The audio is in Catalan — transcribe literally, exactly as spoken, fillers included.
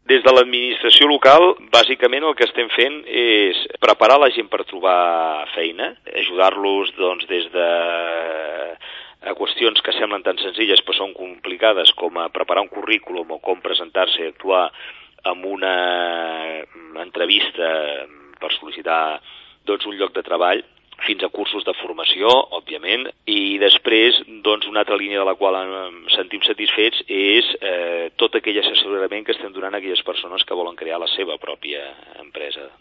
Des de l'administració local, bàsicament el que estem fent és preparar la gent per trobar feina, ajudar-los doncs, des de a qüestions que semblen tan senzilles però són complicades com a preparar un currículum o com presentar-se i actuar en una entrevista per sol·licitar doncs, un lloc de treball, fins a cursos de formació, òbviament, i després, doncs, una altra línia de la qual ens sentim satisfets és eh, tot aquell assessorament que estem donant a aquelles persones que volen crear la seva pròpia empresa.